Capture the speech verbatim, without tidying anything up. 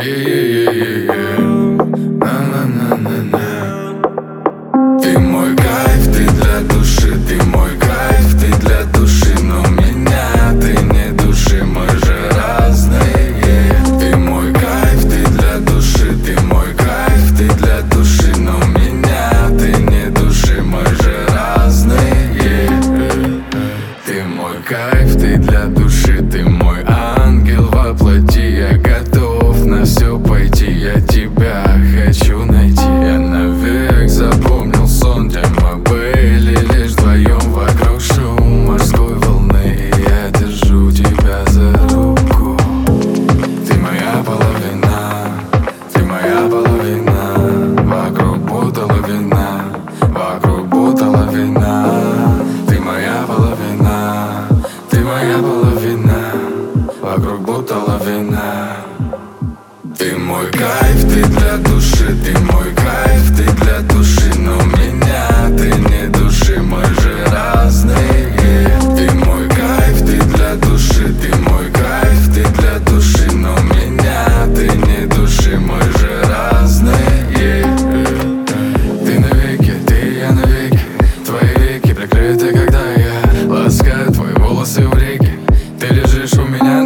Е-е-е-е-е. На-на-на-на-на. Ты мой кайф, ты для души, ты мой кайф, ты для души, но меня ты не души, мы же разные. Ты мой кайф, ты для души, ты мой кайф, ты для души, но меня ты не души, мы же разные. Ты мой кайф, ты для души, ты мой ангел во плоти. Я готов на все пойти, я тебя хочу найти. Я навек запомнил сон, где мы были лишь вдвоем. Вокруг шум морской волны, и я держу тебя за руку. Ты моя половина, ты моя половина. Вокруг будто лавина, вокруг будто лавина. Ты моя половина, ты моя половина. Вокруг будто лавина. Ты мой кайф, ты для души, ты мой кайф, ты для души, но меня ты не души, мы же разные. Ты мой кайф, ты для души, ты мой кайф, ты для души, но меня ты не души, мы же разные. Ты навеки, ты я навеки, твои веки прикрыты, когда я ласкаю твои волосы в реке. Ты лежишь у меня